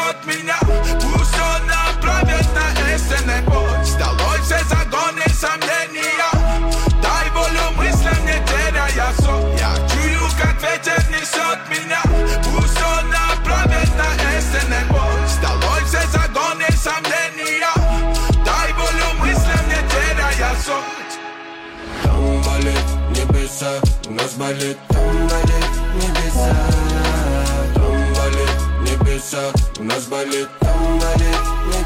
несет меня. Пусть он направит на истинный путь. С долой все загоны сомнения. Дай волю мыслям, не теряя сон. Я чую, как ветер несет меня. Пусть он направит на истинный путь. С долой все загоны сомнения. Дай волю мыслям, не теряя сон. Там болит небеса, у нас болит. Там болит небеса. Там болит небеса, у нас болит. Там болит небеса.